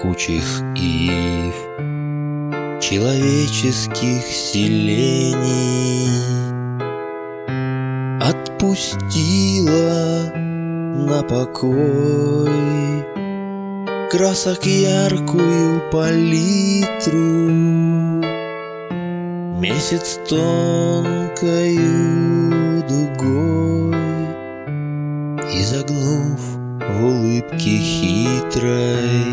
плакучих ив, человеческих селений, отпустила на покой красок яркую палитру. Месяц тонкою дугой, изогнув в улыбке хитрой,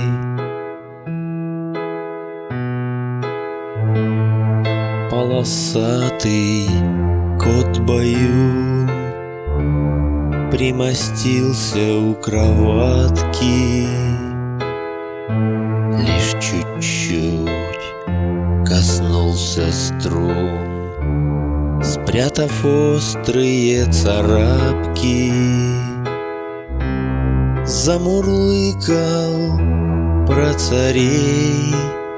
полосатый кот-баюн примостился у кроватки, лишь чуть-чуть коснулся струн, спрятав острые царапки. Замурлыкал про царей,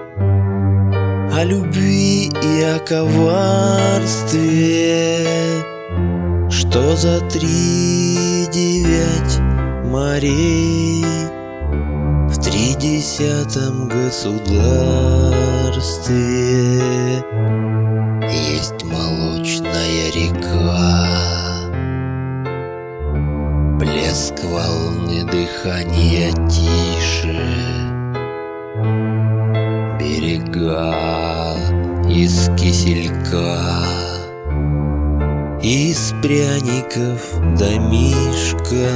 о любви и о коварстве, что за 39 морей в 30 государстве есть молочная река, плеск волны, дыхание тише, берега из киселька, из пряников домишка.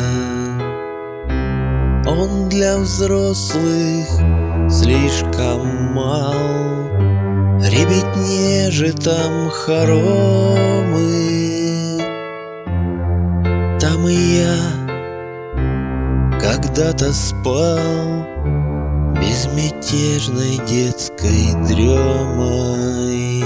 Он для взрослых слишком мал, ребятне же там хоромы. Там и я когда-то спал безмятежной детской дремой.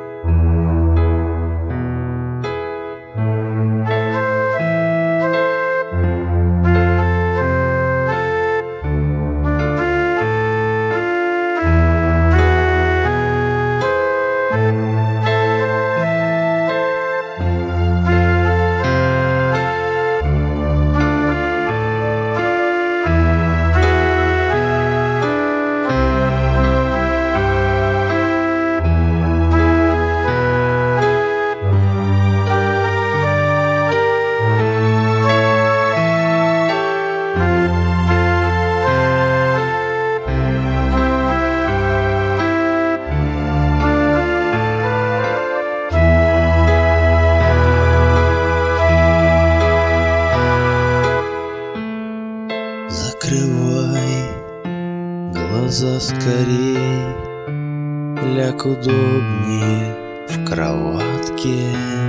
Закрывай глаза скорей, ляг удобнее в кроватке,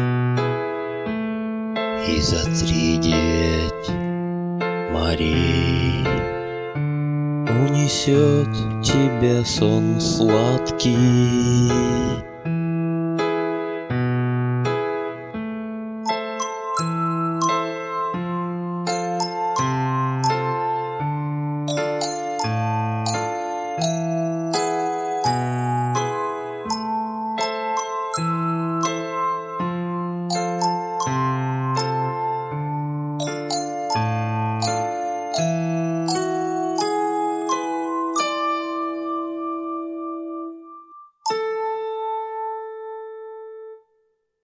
и за 39 морей унесет тебя сон сладкий.